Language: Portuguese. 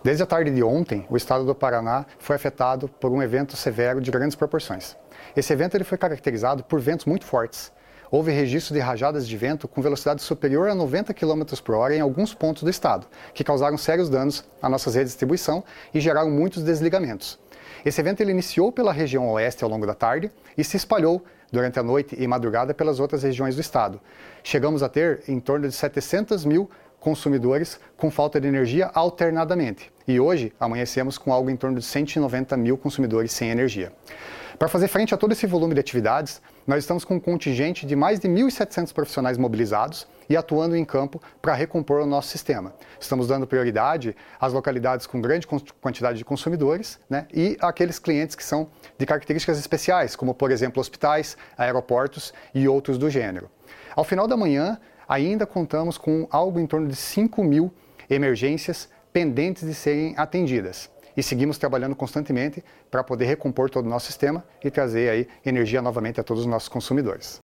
Desde a tarde de ontem, o estado do Paraná foi afetado por um evento severo de grandes proporções. Esse evento ele foi caracterizado por ventos muito fortes. Houve registro de rajadas de vento com velocidade superior a 90 km por hora em alguns pontos do estado, que causaram sérios danos às nossas redes de distribuição e geraram muitos desligamentos. Esse evento ele iniciou pela região oeste ao longo da tarde e se espalhou durante a noite e madrugada pelas outras regiões do estado. Chegamos a ter em torno de 700 mil consumidores com falta de energia alternadamente. E hoje amanhecemos com algo em torno de 190 mil consumidores sem energia. Para fazer frente a todo esse volume de atividades, nós estamos com um contingente de mais de 1.700 profissionais mobilizados e atuando em campo para recompor o nosso sistema. Estamos dando prioridade às localidades com grande quantidade de consumidores, e àqueles clientes que são de características especiais, como, por exemplo, hospitais, aeroportos e outros do gênero. Ao final da manhã, ainda contamos com algo em torno de 5 mil emergências pendentes de serem atendidas. E seguimos trabalhando constantemente para poder recompor todo o nosso sistema e trazer aí energia novamente a todos os nossos consumidores.